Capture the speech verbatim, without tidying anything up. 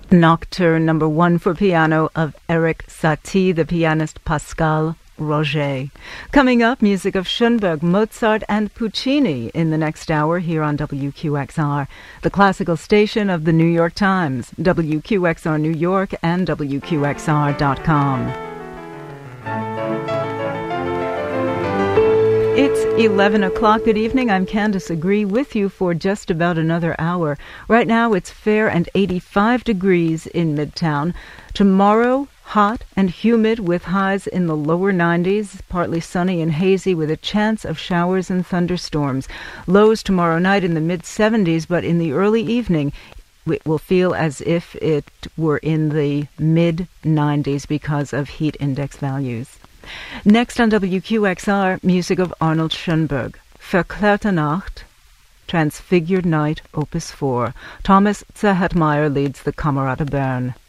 Nocturne number one for piano of Erik Satie, the pianist Pascal Roger. Coming up, music of Schoenberg, Mozart, and Puccini in the next hour here on W Q X R, the classical station of the New York Times, W Q X R New York, and W Q X R dot com. It's eleven o'clock. Good evening. I'm Candace Agree with you for just about another hour. Right now it's fair and eighty-five degrees in Midtown. Tomorrow, hot and humid with highs in the lower nineties, partly sunny and hazy with a chance of showers and thunderstorms. Lows tomorrow night in the mid-seventies, but in the early evening it will feel as if it were in the mid-nineties because of heat index values. Next on W Q X R, music of Arnold Schoenberg. Verklärte Nacht, Transfigured Night, Opus four. Thomas Zerhatmeyer leads the Camerata Bern.